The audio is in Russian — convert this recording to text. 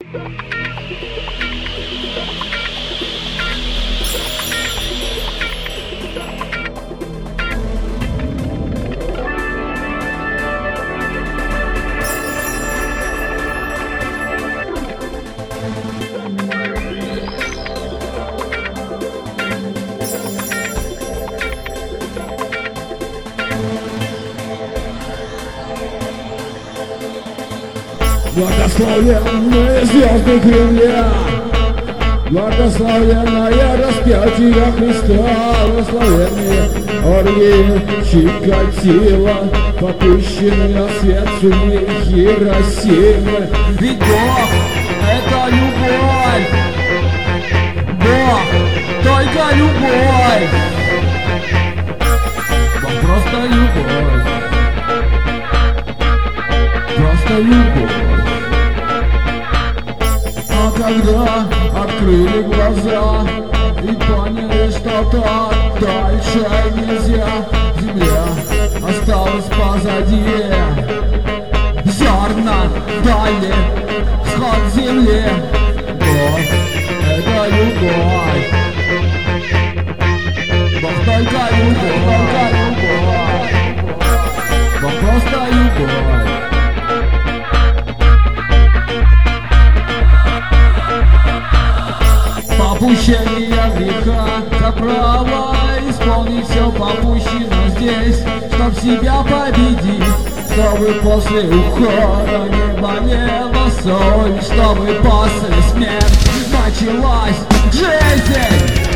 Благословенные звезды Кремля, благословенное распятие Христа, благословенные оргии Чикатило, попущенные на свет судьбы Хиросимы. Ведь Бог — это любовь, Бог — только любовь, Бог просто любовь, просто любовь. А когда открыли глаза и поняли, что так дальше нельзя, земля осталась позади, зерна дали всход земли. Бог — это любовь, Бог только любовь, Бог просто любовь. Попущение греха, как право исполнить все попущено здесь, чтоб себя победить, чтобы после ухода не болела соль, чтобы после смерти началась жизнь.